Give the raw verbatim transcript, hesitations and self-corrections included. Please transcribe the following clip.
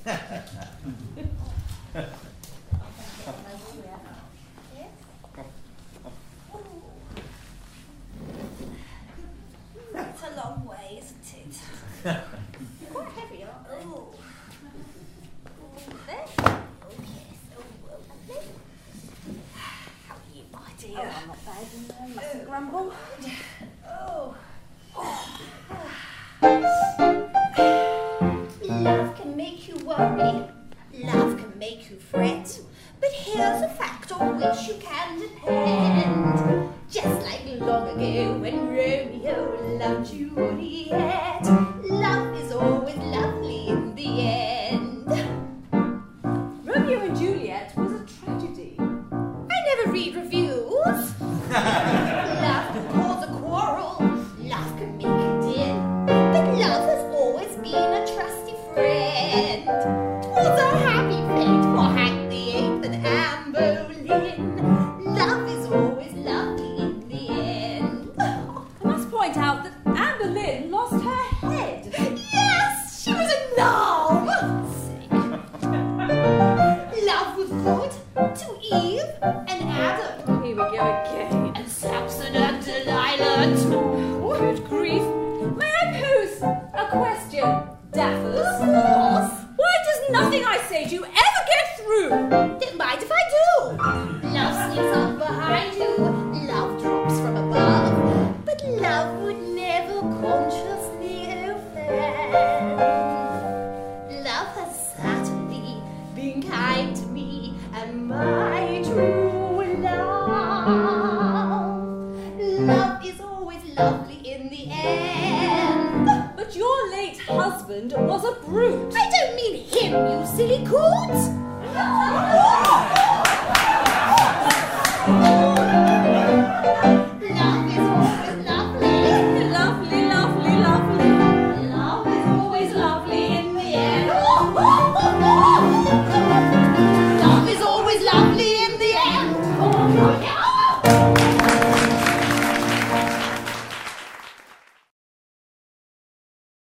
It's a long way, isn't it? Quite heavy, aren't they? Oh. Oh, there. Oh, yes. Oh, well, lovely. How are you, my dear? Oh, I'm not bad, you know. Mustn't grumble. Oh. Love can make you worry. Love can make you fret. But here's a fact on which you can depend. Just like long ago when Romeo loved Juliet, love is always lovely in the end. Romeo and Juliet was a tragedy. I never read reviews. Love can cause a quarrel. Love can make a din. But love has always been a trusty friend. 'Twas a happy fate for Hank the Ape and Anne Boleyn. Love is always lovely in the end. I must point out that Anne Boleyn lost her head. Yes, she was in love. Sick. Love was good to Eve and Adam. Here we go again. And Samson and Delilah too. Good grief. May I pose a question, Daffers? Of course. Why does nothing I say to you ever get through? Don't mind if I do. Love sneaks up behind you. Love drops from above. But love would never consciously offend. Love has certainly been kind to me and my true love. Love is always lovely in the end. But your late husband was a brute. I don't mean him, you silly coot. Love is always lovely. Lovely, lovely, lovely. Love is always lovely in the end. Love is always lovely in the end. Oh,